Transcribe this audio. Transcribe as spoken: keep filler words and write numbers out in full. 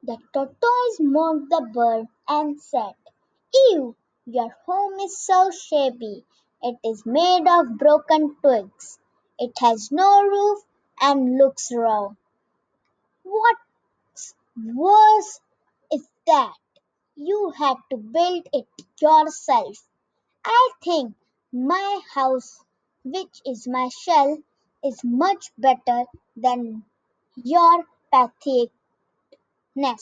The tortoise mocked the bird and said, "Ew, your home is so shabby. It is made of broken twigs. It has no roof and looks raw. What's worse is that you had to build it yourself. I think my house, which is my shell, is much better than your pathetic nest."